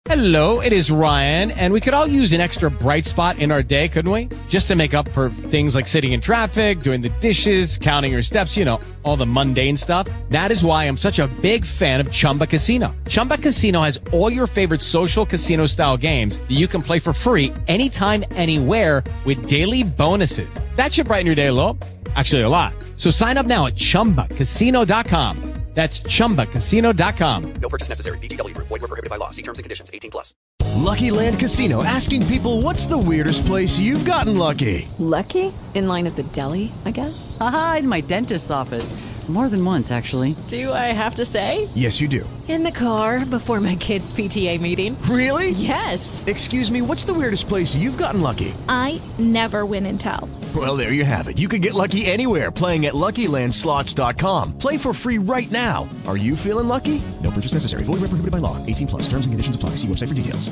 Hello, it is Ryan, and we could all use an extra bright spot in our day, couldn't we? Just to make up for things like sitting in traffic, doing the dishes, counting your steps, you know, all the mundane stuff. That is why I'm such a big fan of Chumba Casino. Chumba Casino has all your favorite social casino-style games that you can play for free anytime, anywhere with daily bonuses. That should brighten your day a little. Actually, a lot. So sign up now at ChumbaCasino.com. That's ChumbaCasino.com. No purchase necessary. VGW Group. Void where prohibited by law. See terms and conditions. 18+. Lucky Land Casino, asking people, what's the weirdest place you've gotten lucky? Lucky? In line at the deli, I guess? Aha, in my dentist's office. More than once, actually. Do I have to say? Yes, you do. In the car before my kids' PTA meeting. Really? Yes. Excuse me, what's the weirdest place you've gotten lucky? I never win and tell. Well, there you have it. You can get lucky anywhere, playing at LuckyLandSlots.com. Play for free right now. Are you feeling lucky? No purchase necessary. Void where prohibited by law. 18+. Terms and conditions apply. See website for details.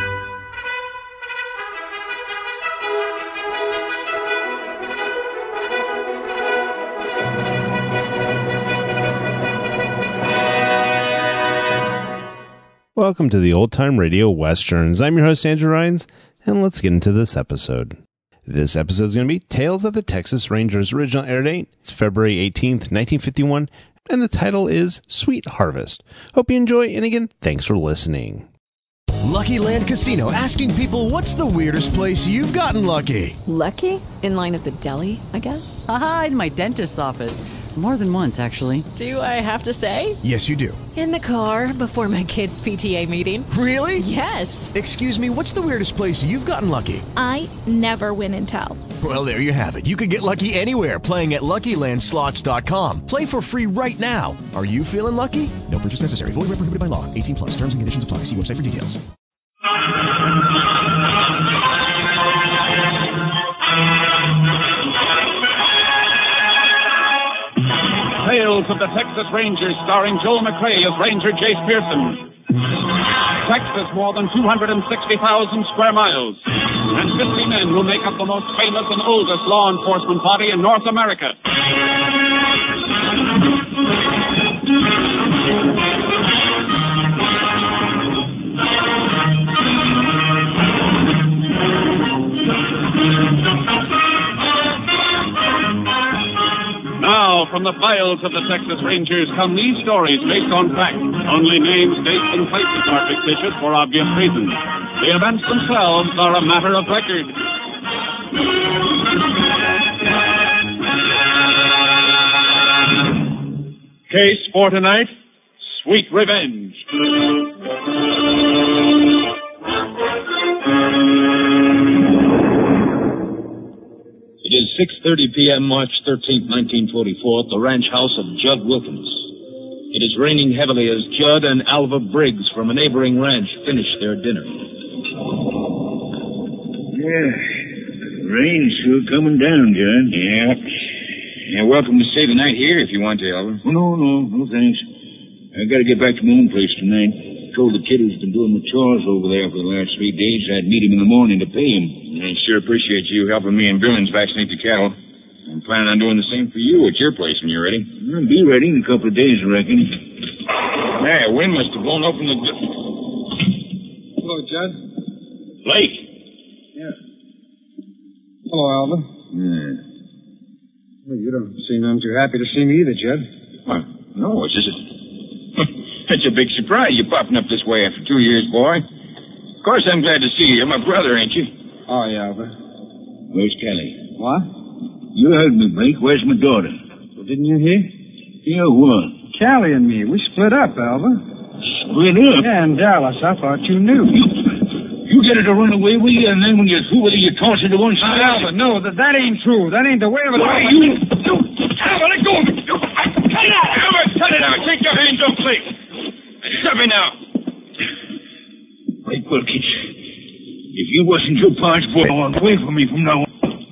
Welcome to the Old Time Radio Westerns. I'm your host, Andrew Rhynes, and let's get into this episode. This episode is going to be Tales of the Texas Rangers. Original air date, it's February 18th, 1951, and the title is Sweet Harvest. Hope you enjoy, and again, thanks for listening. Lucky Land Casino, asking people, what's the weirdest place you've gotten lucky? Lucky? In line at the deli, I guess? Aha, in my dentist's office. More than once, actually. Do I have to say? Yes, you do. In the car before my kids' PTA meeting. Really? Yes. Excuse me, what's the weirdest place you've gotten lucky? I never win and tell. Well, there you have it. You can get lucky anywhere, playing at LuckyLandSlots.com. Play for free right now. Are you feeling lucky? No purchase necessary. Void where prohibited by law. 18+. Terms and conditions apply. See website for details. Tales of the Texas Rangers, starring Joel McCrea as Ranger Jace Pearson. Texas, more than 260,000 square miles, and 50 men who make up the most famous and oldest law enforcement body in North America. Now, from the files of the Texas Rangers come these stories based on fact. Only names, dates, and places are fictitious for obvious reasons. The events themselves are a matter of record. Case for tonight, Sweet Revenge. It is 6:30 p.m., March 13th, 1944, at the ranch house of Judd Wilkins. It is raining heavily as Judd and Alva Briggs from a neighboring ranch finish their dinner. Yeah, rain's sure coming down, Judd. Yeah. You're welcome to stay the night here if you want to, Alva. Oh, no, thanks. I gotta get back to my own place tonight. Told the kid who's been doing the chores over there for the last 3 days I'd meet him in the morning to pay him. I sure appreciate you helping me and Billings vaccinate the cattle. I'm planning on doing the same for you at your place when you're ready. I'll be ready in a couple of days, I reckon. Hey, a wind must have blown open the... Hello, Judd. Blake. Yeah. Hello, Alva. Yeah. Well, you don't seem none too happy to see me either, Judd. What? No, it's just... That's a big surprise, you popping up this way after 2 years, boy. Of course I'm glad to see you. You're my brother, ain't you? Oh, yeah, Alva. Where's Kelly? What? You heard me, Blake. Where's my daughter? Well, didn't you hear? Hear what? Callie and me. We split up, Alva. Split up? Yeah, in Dallas. I thought you knew. You get her to run away with you, and then when you're through with her, you toss her to one side? Alva, no, that ain't true. That ain't the way of it. Why, Alva, let go of me! Cut it out! Alva, take your hands off, Blake! Stop me now! Blake Wilkins, if you wasn't your par's boy, walk away from me from now on.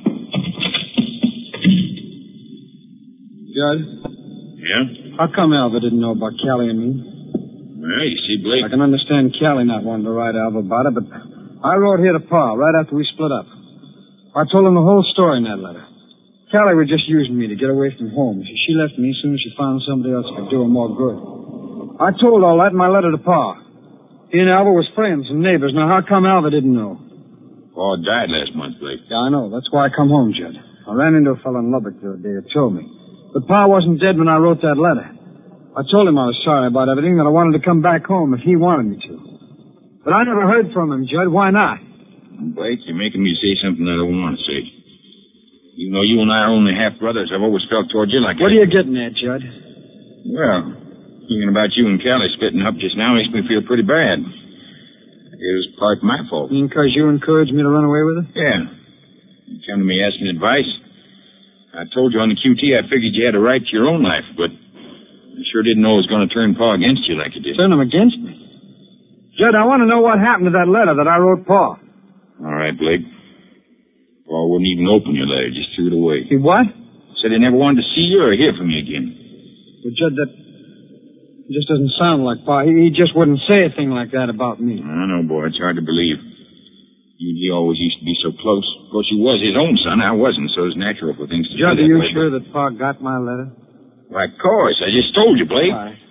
Judd? Yeah? How come Alva didn't know about Callie and me? Well, you see, Blake... I can understand Callie not wanting to write Alva about it, but I wrote here to Pa right after we split up. I told him the whole story in that letter. Callie was just using me to get away from home. She left me as soon as she found somebody else who could do her more good. I told all that in my letter to Pa. He and Alva was friends and neighbors. Now, how come Alva didn't know? Pa died last month, Blake. Yeah, I know. That's why I come home, Judd. I ran into a fellow in Lubbock the other day who told me. But Pa wasn't dead when I wrote that letter. I told him I was sorry about everything, that I wanted to come back home if he wanted me to. But I never heard from him, Judd. Why not? Blake, you're making me say something I don't want to say. Even though you and I are only half-brothers, I've always felt toward you like What are you getting at, Judd? Well, thinking about you and Callie splitting up just now makes me feel pretty bad. It was part my fault. Because you encouraged me to run away with her? Yeah. You come to me asking advice. I told you on the QT I figured you had a right to your own life, but I sure didn't know it was going to turn Pa against you like it did. Turn him against me? Judd, I want to know what happened to that letter that I wrote Pa. All right, Blake. Pa wouldn't even open your letter, just threw it away. He what? Said he never wanted to see you or hear from you again. Well, Judd, that just doesn't sound like Pa. He just wouldn't say a thing like that about me. I know, boy. It's hard to believe. You and he always used to be so close. Of course, you was his own son. I wasn't, so it's natural for things to Judd, be that are you way, sure that Pa got my letter? Why, of course. I just told you, Blake. All right.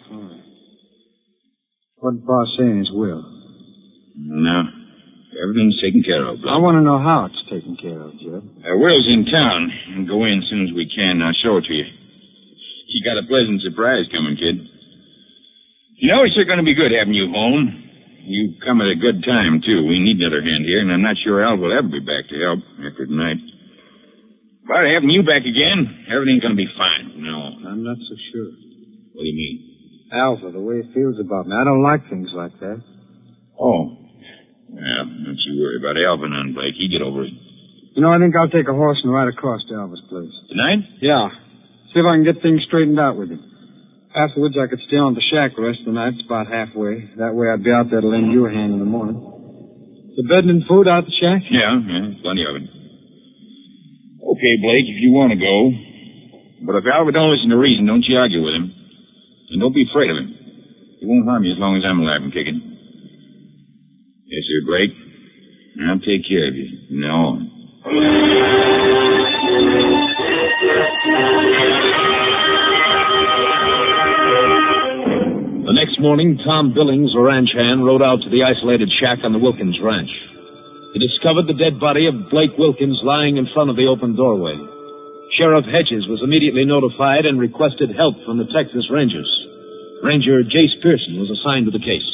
What did Pa say in his will? No. Everything's taken care of, Blake. I want to know how it's taken care of, Judd. Will's in town. We'll go in as soon as we can. I'll show it to you. You got a pleasant surprise coming, kid. You know, it's sure going to be good having you home. You come at a good time, too. We need another hand here, and I'm not sure Al will ever be back to help after tonight. But having you back again, everything's going to be fine from now on. I'm not so sure. What do you mean? Alva, the way he feels about me. I don't like things like that. Oh. Well, don't you worry about Alva none, Blake. He get over it. You know, I think I'll take a horse and ride across to Alva's place. Tonight? Yeah. See if I can get things straightened out with him. Afterwards, I could stay on the shack the rest of the night. It's about halfway. That way I'd be out there to lend you a hand in the morning. The bed and food out at the shack? Yeah, plenty of it. Okay, Blake, if you want to go. But if Alva don't listen to reason, don't you argue with him. And don't be afraid of him. He won't harm you as long as I'm alive and kicking. Yes, sir, Blake. I'll take care of you from now on. The next morning, Tom Billings, a ranch hand, rode out to the isolated shack on the Wilkins ranch. He discovered the dead body of Blake Wilkins lying in front of the open doorway. Sheriff Hedges was immediately notified and requested help from the Texas Rangers. Ranger Jace Pearson was assigned to the case.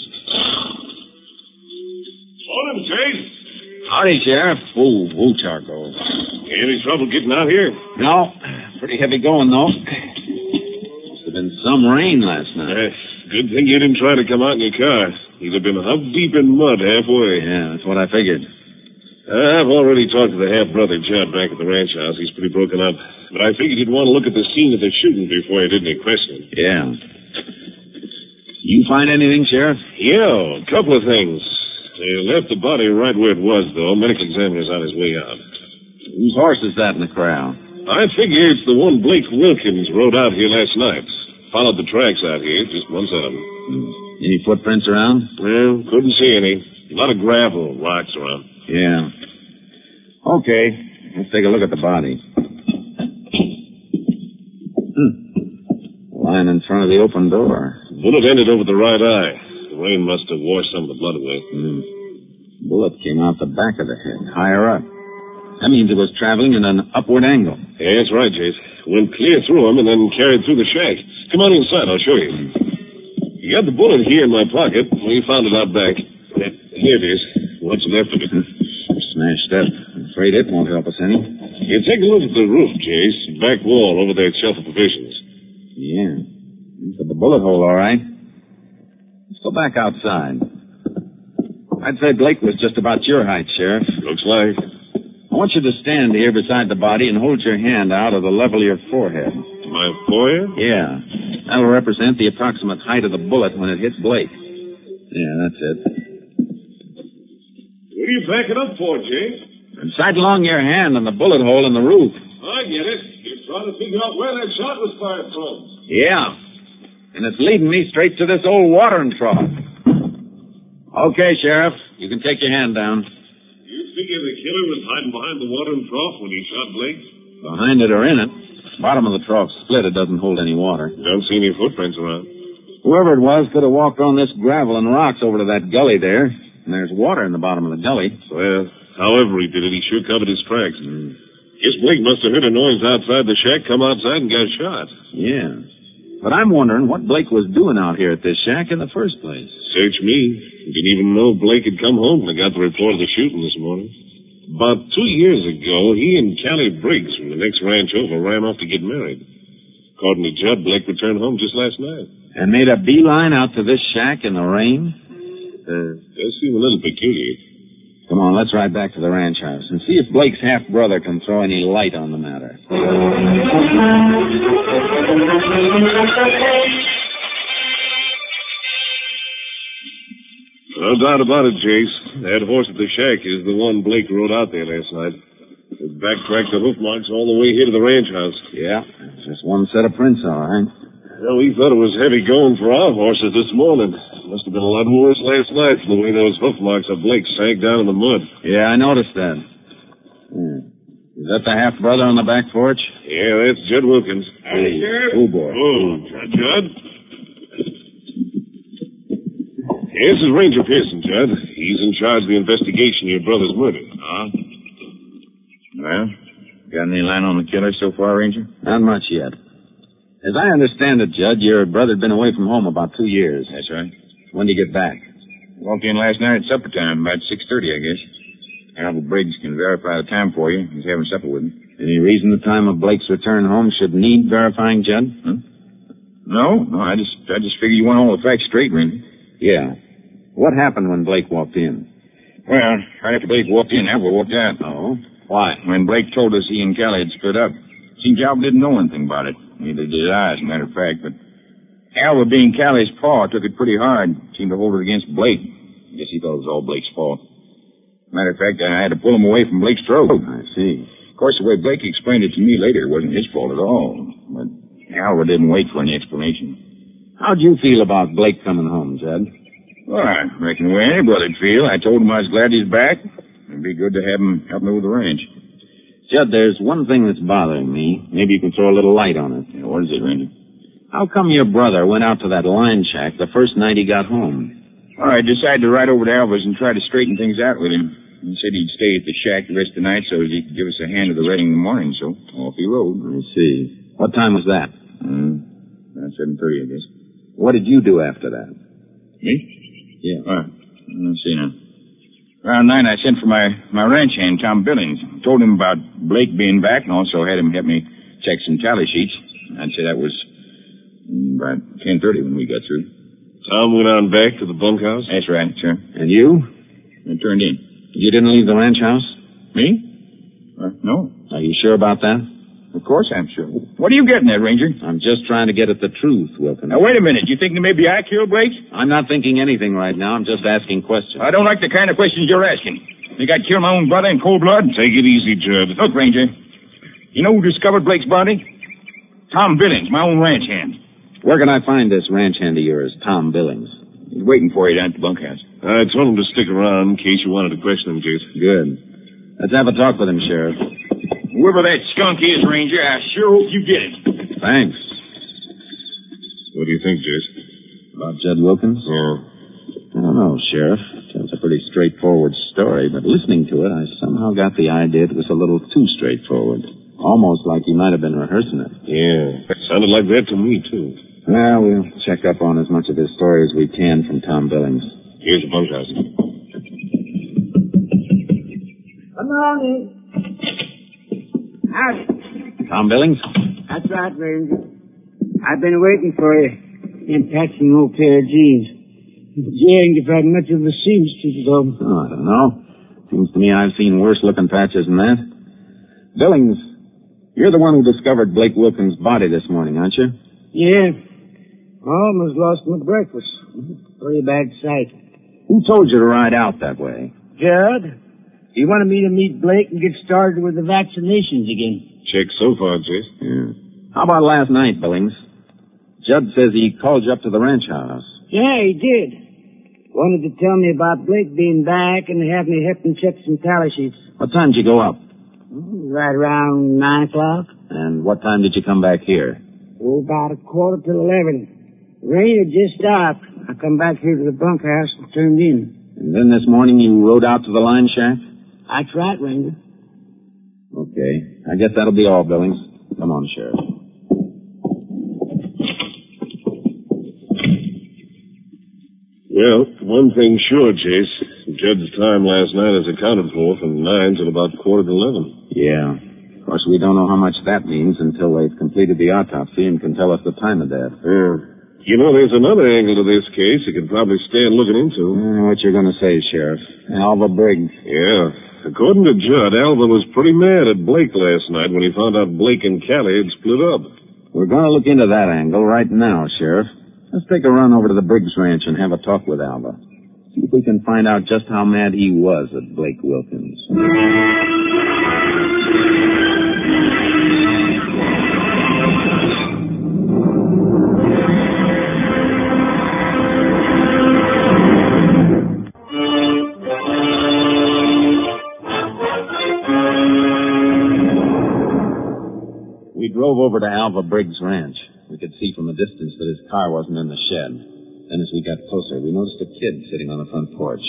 Morning, Jace. Howdy, Sheriff. Whoa, Charcoal. Any trouble getting out here? No. Pretty heavy going, though. Must have been some rain last night. Good thing you didn't try to come out in your car. You'd have been hub deep in mud halfway. Yeah, that's what I figured. I've already talked to the half-brother Judd back at the ranch house. He's pretty broken up. But I figured you'd want to look at the scene of the shooting before you did any questioning. Yeah. You find anything, Sheriff? Yeah, a couple of things. They left the body right where it was, though. Medical examiner's on his way out. Whose horse is that in the corral? I figure it's the one Blake Wilkins rode out here last night. Followed the tracks out here, just one set of them. Any footprints around? Well, couldn't see any. A lot of gravel, rocks around. Yeah. Okay, let's take a look at the body. Lying in front of the open door. Bullet ended over the right eye. The rain must have washed some of the blood away. Bullet came out the back of the head, higher up. That means it was traveling in an upward angle. Yeah, that's right, Jace. Went clear through him and then carried through the shack. Come on inside, I'll show you. You got the bullet here in my pocket. We found it out back. Here it is. What's left of it? Smashed up. I'm afraid it won't help us any. You take a look at the roof, Jace. Back wall over that shelf of provisions. Yeah. Look at the bullet hole, all right. Let's go back outside. I'd say Blake was just about your height, Sheriff. Looks like. I want you to stand here beside the body and hold your hand out of the level of your forehead. My forehead? Yeah. That'll represent the approximate height of the bullet when it hits Blake. Yeah, that's it. What are you backing up for, Jace? And sight along your hand on the bullet hole in the roof. I get it. You're trying to figure out where that shot was fired from. Yeah. And it's leading me straight to this old watering trough. Okay, Sheriff. You can take your hand down. You figure the killer was hiding behind the watering trough when he shot Blake? Behind it or in it. Bottom of the trough split. It doesn't hold any water. Don't see any footprints around. Whoever it was could have walked on this gravel and rocks over to that gully there. And there's water in the bottom of the gully. Well, however he did it, he sure covered his tracks. Guess Blake must have heard a noise outside the shack, come outside and got shot. Yeah. But I'm wondering what Blake was doing out here at this shack in the first place. Search me. Didn't even know Blake had come home when I got the report of the shooting this morning. About 2 years ago, he and Callie Briggs from the next ranch over ran off to get married. According to Judd, Blake returned home just last night. And made a beeline out to this shack in the rain? Does seem a little peculiar. Come on, let's ride back to the ranch house and see if Blake's half-brother can throw any light on the matter. No doubt about it, Jace. That horse at the shack is the one Blake rode out there last night. His back tracked the hoof marks all the way here to the ranch house. Yeah, it's just one set of prints, all right. Well, we thought it was heavy going for our horses this morning. Must have been a lot worse last night from the way those hoof marks of Blake sank down in the mud. Yeah, I noticed that. Is that the half-brother on the back porch? Yeah, that's Judd Wilkins. Hey, Sheriff. Oh, boy. Oh, Judd? This is Ranger Pearson, Judd. He's in charge of the investigation of your brother's murder. Huh? Well, got any line on the killer so far, Ranger? Not much yet. As I understand it, Judd, your brother'd been away from home about 2 years. That's right. When did you get back? Walked in last night at supper time, about 6:30, I guess. Albert Briggs can verify the time for you. He's having supper with him. Any reason the time of Blake's return home should need verifying, Judd? No, I just figure you want all the facts straight, Ranger. Yeah. What happened when Blake walked in? Well, right after Blake walked in, Albert walked out. Oh? Why? When Blake told us he and Callie had split up. Seems Albert didn't know anything about it. Neither did I, as a matter of fact, but Albert, being Callie's paw, took it pretty hard. Seemed to hold it against Blake. I guess he thought it was all Blake's fault. Matter of fact, I had to pull him away from Blake's throat. I see. Of course, the way Blake explained it to me later, it wasn't his fault at all. But Albert didn't wait for any explanation. How'd you feel about Blake coming home, Judd? Well, I reckon the way any brother'd feel. I told him I was glad he's back. It'd be good to have him help me with the ranch. Judd, there's one thing that's bothering me. Maybe you can throw a little light on it. Yeah, what is it, Ranger? How come your brother went out to that line shack the first night he got home? Well, I decided to ride over to Alva's and try to straighten things out with him. He said he'd stay at the shack the rest of the night so he could give us a hand at the wedding in the morning, so off he rode. I see. What time was that? About 7:30, I guess. What did you do after that? Me? Yeah. Let's see now. Around 9, I sent for my ranch hand, Tom Billings. Told him about Blake being back and also had him help me check some tally sheets. I'd say that was about 10:30 when we got through. Tom went on back to the bunkhouse? That's right, sir. And you? I turned in. You didn't leave the ranch house? Me? No. Are you sure about that? Of course I'm sure. What are you getting at, Ranger? I'm just trying to get at the truth, Wilkins. Now, wait a minute. You think maybe I killed Blake? I'm not thinking anything right now. I'm just asking questions. I don't like the kind of questions you're asking. Think I'd kill my own brother in cold blood? Take it easy, Judd. Look, Ranger. You know who discovered Blake's body? Tom Billings, my own ranch hand. Where can I find this ranch hand of yours, Tom Billings? He's waiting for you down at the bunkhouse. I told him to stick around in case you wanted to question him, Jason. Good. Let's have a talk with him, Sheriff. Whoever that skunk is, Ranger, I sure hope you get him. Thanks. What do you think, Jason? About Judd Wilkins? Yeah. I don't know, Sheriff. It's a pretty straightforward story, but listening to it, I somehow got the idea it was a little too straightforward. Almost like he might have been rehearsing it. Yeah. It sounded like that to me, too. Well, we'll check up on as much of his story as we can from Tom Billings. Here's the bunkhouse. Good morning. Howdy. Tom Billings? That's right, Ranger. I've been waiting for you in patching old pair of jeans. Jaring to find much of a seamstress, though. Oh, I don't know. Seems to me I've seen worse-looking patches than that. Billings, you're the one who discovered Blake Wilkins' body this morning, aren't you? Yeah. Almost lost my breakfast. Pretty bad sight. Who told you to ride out that way? Judd. He wanted me to meet Blake and get started with the vaccinations again. Check so far, Jason. Yeah. How about last night, Billings? Judd says he called you up to the ranch house. Yeah, he did. Wanted to tell me about Blake being back and have me help him check some tally sheets. What time did you go up? Right around 9 o'clock. And what time did you come back here? About 11:15. Rain had just stopped. I come back here to the bunkhouse and turned in. And then this morning you rode out to the line shack? That's right, Ranger. Okay. I guess that'll be all, Billings. Come on, Sheriff. Well, one thing's sure, Chase. Judd's time last night is accounted for from 9 till about 10:45. Yeah. Of course, we don't know how much that means until they've completed the autopsy and can tell us the time of death. Yeah. You know, there's another angle to this case you could probably stand looking into. What you're going to say, Sheriff? Alva Briggs. Yeah. According to Judd, Alva was pretty mad at Blake last night when he found out Blake and Callie had split up. We're going to look into that angle right now, Sheriff. Let's take a run over to the Briggs Ranch and have a talk with Alva. See if we can find out just how mad he was at Blake Wilkins. We drove over to Alva Briggs Ranch. We could see from a distance that his car wasn't in the shed. Then as we got closer, we noticed a kid sitting on the front porch.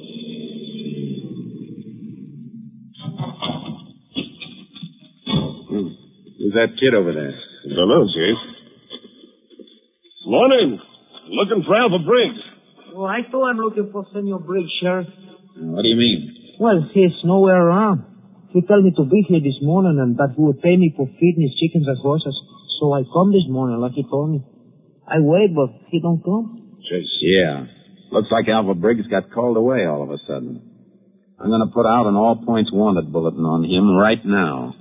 Who's that kid over there? I don't know, Chase. Morning. Looking for Alva Briggs. Well, I thought I'm looking for Senor Briggs, Sheriff. What do you mean? Well, he's nowhere around. He told me to be here this morning and that he would pay me for feeding his chickens and horses. So I come this morning like he told me. I wait, but he don't come. Yeah. Looks like Alva Briggs got called away all of a sudden. I'm going to put out an all points wanted bulletin on him right now.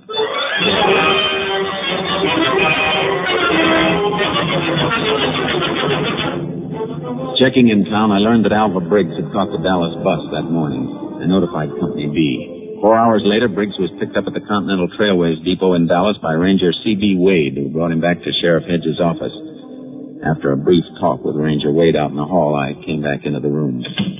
Checking in town, I learned that Alva Briggs had caught the Dallas bus that morning. I notified Company B. 4 hours later, Briggs was picked up at the Continental Trailways Depot in Dallas by Ranger C.B. Wade, who brought him back to Sheriff Hedges' office. After a brief talk with Ranger Wade out in the hall, I came back into the room.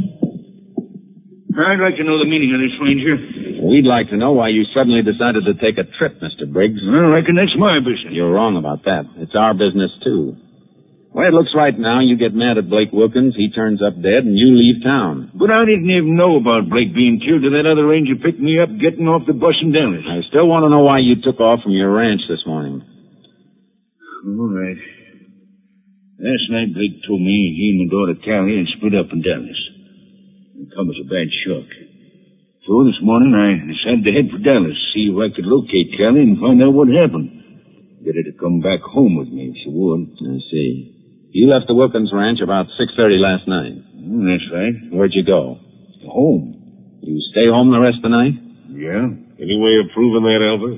I'd like to know the meaning of this, Ranger. We'd like to know why you suddenly decided to take a trip, Mr. Briggs. Well, I reckon that's my business. You're wrong about that. It's our business, too. The way it looks right now, you get mad at Blake Wilkins, he turns up dead, and you leave town. But I didn't even know about Blake being killed till that other ranger picked me up getting off the bus in Dallas. I still want to know why you took off from your ranch this morning. All right. Last night, Blake told me he and my daughter Callie had split up in Dallas. It come as a bad shock. So this morning, I decided to head for Dallas, see if I could locate Callie and find out what happened. Get her to come back home with me if she would. I see. You left the Wilkins Ranch about 6:30 last night. That's right. Where'd you go? Home. You stay home the rest of the night? Yeah. Any way of proving that, Alva?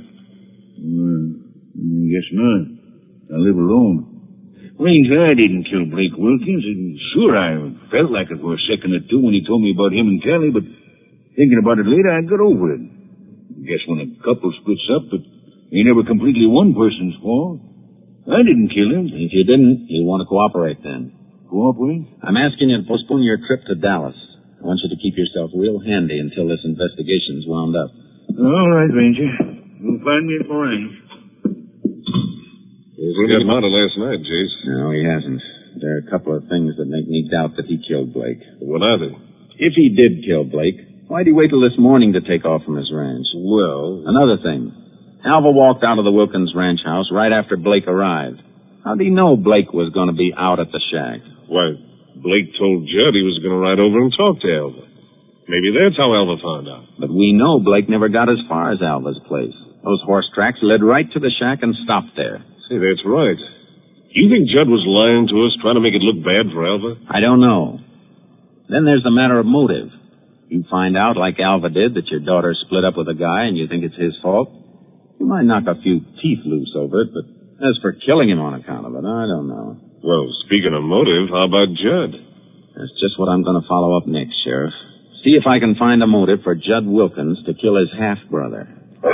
Guess not. I live alone. Ranger, I didn't kill Blake Wilkins, and sure, I felt like it for a second or two when he told me about him and Callie, but thinking about it later, I got over it. Guess when a couple splits up, it ain't ever completely one person's fault. I didn't kill him. If you didn't, you'll want to cooperate then. Cooperate? I'm asking you to postpone your trip to Dallas. I want you to keep yourself real handy until this investigation's wound up. All right, Ranger. You'll find me at the ranch. He got out of last night, Chase. No, he hasn't. There are a couple of things that make me doubt that he killed Blake. What are they? If he did kill Blake, why'd he wait till this morning to take off from his ranch? Well... Another thing. Alva walked out of the Wilkins ranch house right after Blake arrived. How'd he know Blake was going to be out at the shack? Why, Blake told Judd he was going to ride over and talk to Alva. Maybe that's how Alva found out. But we know Blake never got as far as Alva's place. Those horse tracks led right to the shack and stopped there. See, that's right. You think Judd was lying to us, trying to make it look bad for Alva? I don't know. Then there's the matter of motive. You find out, like Alva did, that your daughter split up with a guy and you think it's his fault. You might knock a few teeth loose over it, but as for killing him on account of it, I don't know. Well, speaking of motive, how about Judd? That's just what I'm going to follow up next, Sheriff. See if I can find a motive for Judd Wilkins to kill his half-brother.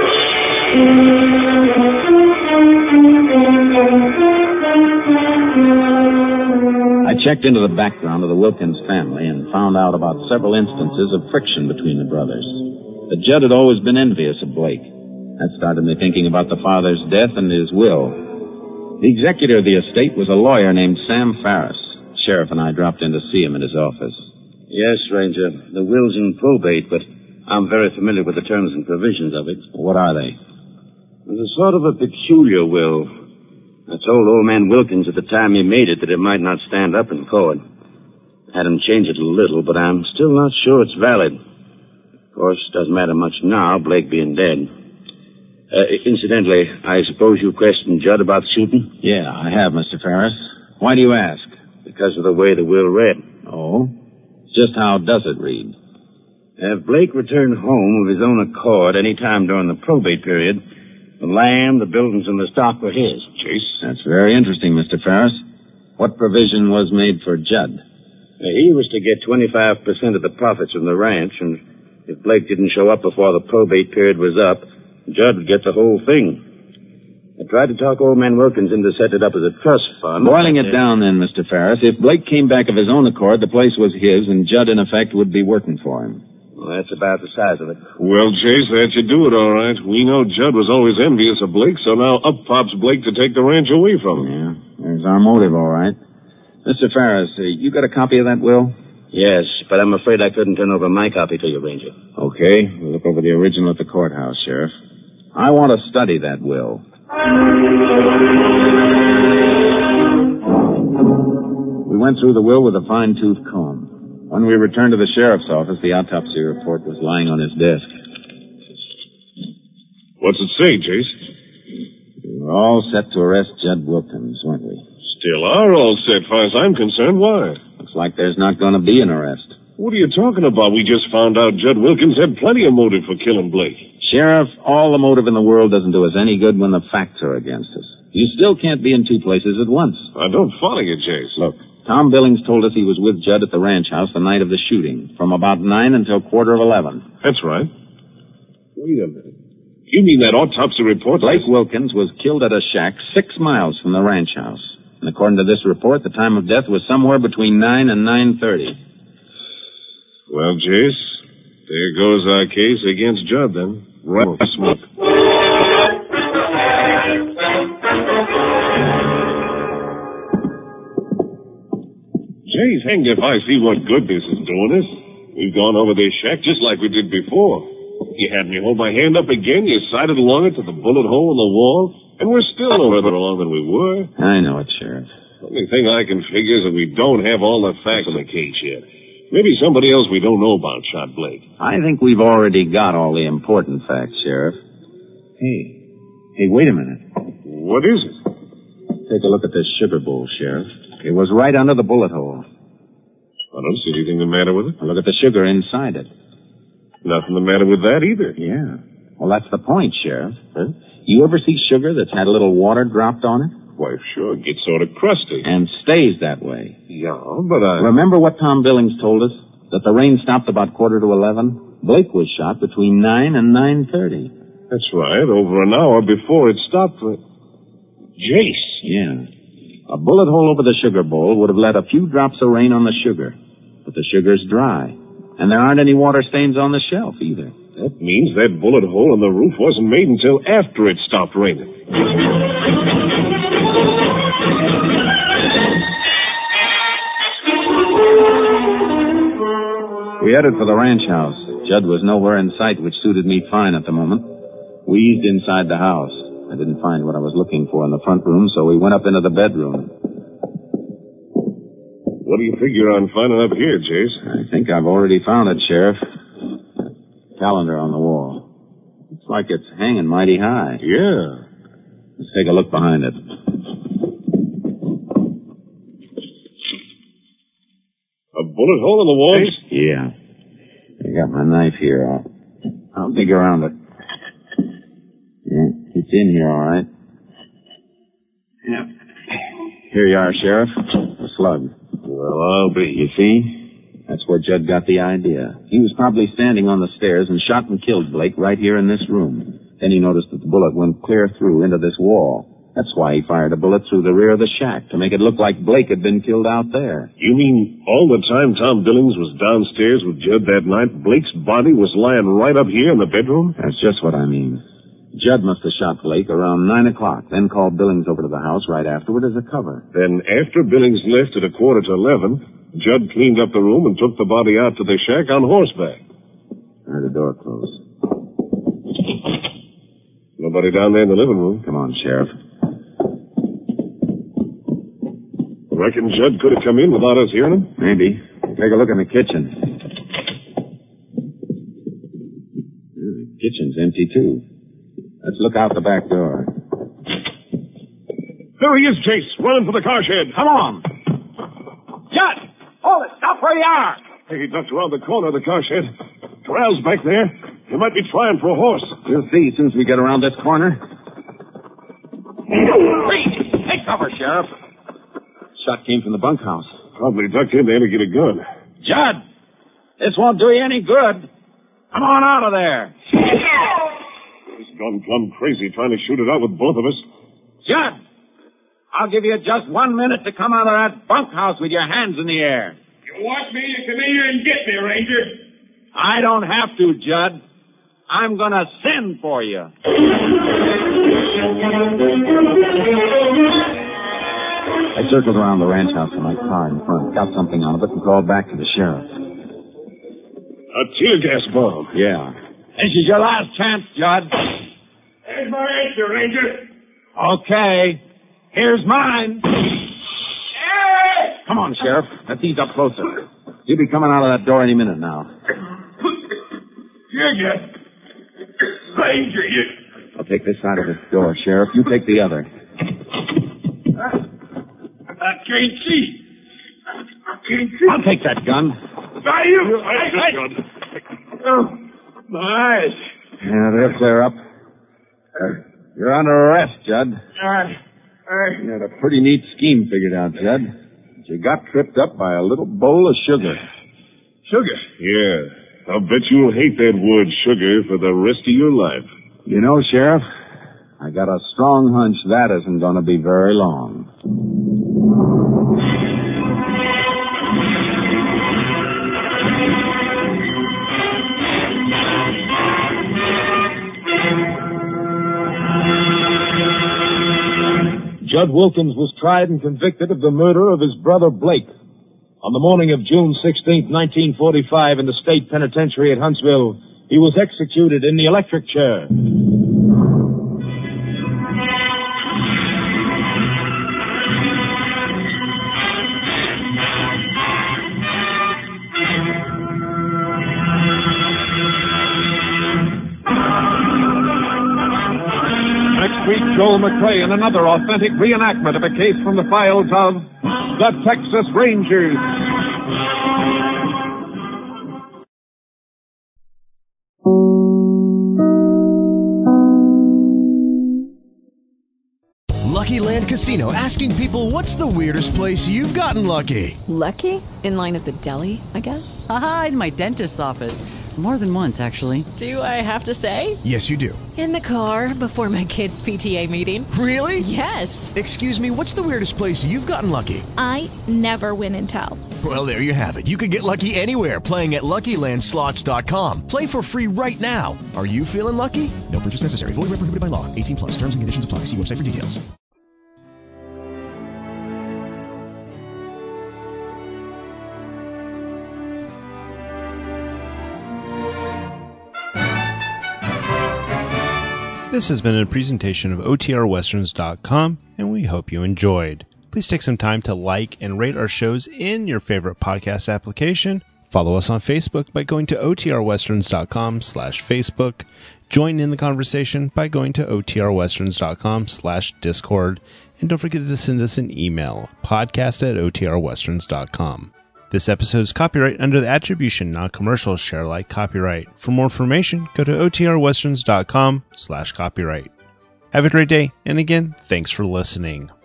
I checked into the background of the Wilkins family and found out about several instances of friction between the brothers. But Judd had always been envious of Blake. That started me thinking about the father's death and his will. The executor of the estate was a lawyer named Sam Farris. Sheriff and I dropped in to see him at his office. Yes, Ranger. The will's in probate, but I'm very familiar with the terms and provisions of it. What are they? It's a sort of a peculiar will. I told old man Wilkins at the time he made it that it might not stand up in court. Had him change it a little, but I'm still not sure it's valid. Of course, it doesn't matter much now, Blake being dead. Incidentally, I suppose you questioned Judd about the shooting? Yeah, I have, Mr. Ferris. Why do you ask? Because of the way the will read. Oh? Just how does it read? If Blake returned home of his own accord any time during the probate period, the land, the buildings, and the stock were his. Chase? That's very interesting, Mr. Ferris. What provision was made for Judd? He was to get 25% of the profits from the ranch, and if Blake didn't show up before the probate period was up, Judd would get the whole thing. I tried to talk old man Wilkins into setting it up as a trust fund. Boiling it down then, Mr. Ferris, if Blake came back of his own accord, the place was his, and Judd, in effect, would be working for him. Well, that's about the size of it. Well, Chase, that should do it all right. We know Judd was always envious of Blake, so now up pops Blake to take the ranch away from him. Yeah, there's our motive, all right. Mr. Ferris, you got a copy of that will? Yes, but I'm afraid I couldn't turn over my copy to you, Ranger. Okay, we'll look over the original at the courthouse, Sheriff. I want to study that will. We went through the will with a fine-tooth comb. When we returned to the sheriff's office, the autopsy report was lying on his desk. What's it say, Chase? We were all set to arrest Judd Wilkins, weren't we? Still are all set, far as I'm concerned. Why? Looks like there's not going to be an arrest. What are you talking about? We just found out Judd Wilkins had plenty of motive for killing Blake. Sheriff, all the motive in the world doesn't do us any good when the facts are against us. You still can't be in two places at once. I don't follow you, Chase. Look, Tom Billings told us he was with Judd at the ranch house the night of the shooting, from about 9 until 11:15. That's right. Wait a minute. You mean that autopsy report? Blake Wilkins was killed at a shack 6 miles from the ranch house. And according to this report, the time of death was somewhere between 9 and 9:30. Well, Chase, there goes our case against Judd, then. Right up smoke. Jay's hanged if I see what good this is doing us. We've gone over this shack just like we did before. You had me hold my hand up again, you sighted along it to the bullet hole in the wall, and we're still no further along than we were. I know it, Sheriff. The only thing I can figure is that we don't have all the facts in the case yet. Maybe somebody else we don't know about shot Blake. I think we've already got all the important facts, Sheriff. Hey, wait a minute. What is it? Take a look at this sugar bowl, Sheriff. It was right under the bullet hole. I don't see anything the matter with it. Now look at the sugar inside it. Nothing the matter with that either. Yeah. Well, that's the point, Sheriff. Huh? You ever see sugar that's had a little water dropped on it? Why, sure. It gets sort of crusty. And stays that way. Yeah, but Remember what Tom Billings told us? That the rain stopped about 11:15? Blake was shot between 9 and 9:30. That's right. Over an hour before it stopped. Jace. Yeah. A bullet hole over the sugar bowl would have let a few drops of rain on the sugar. But the sugar's dry. And there aren't any water stains on the shelf either. That means that bullet hole in the roof wasn't made until after it stopped raining. We headed for the ranch house. Judd was nowhere in sight, which suited me fine at the moment. We eased inside the house. I didn't find what I was looking for in the front room, so we went up into the bedroom. What do you figure on finding up here, Chase? I think I've already found it, Sheriff. Calendar on the wall. Looks like it's hanging mighty high. Yeah. Let's take a look behind it. A bullet hole in the wall? Yeah. I got my knife here. I'll dig around it. Yeah, it's in here, all right. Yeah. Here you are, Sheriff. A slug. Well, I'll be. You see? That's where Judd got the idea. He was probably standing on the stairs and shot and killed Blake right here in this room. Then he noticed that the bullet went clear through into this wall. That's why he fired a bullet through the rear of the shack, to make it look like Blake had been killed out there. You mean all the time Tom Billings was downstairs with Judd that night, Blake's body was lying right up here in the bedroom? That's just what I mean. Judd must have shot Blake around 9 o'clock, then called Billings over to the house right afterward as a cover. Then, after Billings left at 11:15, Judd cleaned up the room and took the body out to the shack on horseback. I heard the door close. Nobody down there in the living room. Come on, Sheriff. Reckon Judd could have come in without us hearing him? Maybe. Take a look in the kitchen. The kitchen's empty, too. Let's look out the back door. There he is, Chase, running for the car shed. Come on. Judd! Hold it! Stop where you are! Hey, he ducked around the corner of the car shed. Corral's back there. He might be trying for a horse. We'll see as soon as we get around this corner. Freeze! Take cover, Sheriff. Shot came from the bunkhouse. Probably ducked in there to get a gun. Judd! This won't do you any good. Come on out of there. This gun plumb crazy trying to shoot it out with both of us. Judd! I'll give you just 1 minute to come out of that bunkhouse with your hands in the air. You want me to come in here and get me, Ranger? I don't have to, Judd. I'm gonna send for you. I circled around the ranch house in my car in front, got something out of it, and called back to the sheriff. A tear gas bomb. Yeah. This is your last chance, Judd. There's my answer, Ranger. Okay. Here's mine. Hey! Come on, Sheriff. Let's ease up closer. You'll be coming out of that door any minute now. Tear gas. Ranger, you... I'll take this side of the door, Sheriff. You take the other. I can't see. I can't see. I'll take that gun. By you. Oh, my eyes. Yeah, they'll clear up. You're under arrest, Judd. You had a pretty neat scheme figured out, Judd. But you got tripped up by a little bowl of sugar. Sugar? Yeah. I'll bet you'll hate that word sugar for the rest of your life. You know, Sheriff, I got a strong hunch that isn't going to be very long. Judd Wilkins was tried and convicted of the murder of his brother Blake. On the morning of June 16, 1945, in the state penitentiary at Huntsville, he was executed in the electric chair. Next week, Joel McCrea in another authentic reenactment of a case from the files of the Texas Rangers. Lucky Land Casino, asking people, what's the weirdest place you've gotten lucky? Lucky? In line at the deli, I guess? Aha, in my dentist's office. More than once, actually. Do I have to say? Yes, you do. In the car before my kids' PTA meeting. Really? Yes. Excuse me, what's the weirdest place you've gotten lucky? I never win and tell. Well, there you have it. You can get lucky anywhere, playing at LuckyLandSlots.com. Play for free right now. Are you feeling lucky? No purchase necessary. Void where prohibited by law. 18 plus. Terms and conditions apply. See website for details. This has been a presentation of OTRWesterns.com, and we hope you enjoyed. Please take some time to like and rate our shows in your favorite podcast application. Follow us on Facebook by going to OTRWesterns.com/Facebook. Join in the conversation by going to OTRWesterns.com/Discord. And don't forget to send us an email, podcast@OTRWesterns.com. This episode is copyright under the attribution, non-commercial, share alike copyright. For more information, go to OTRWesterns.com/copyright. Have a great day, and again, thanks for listening.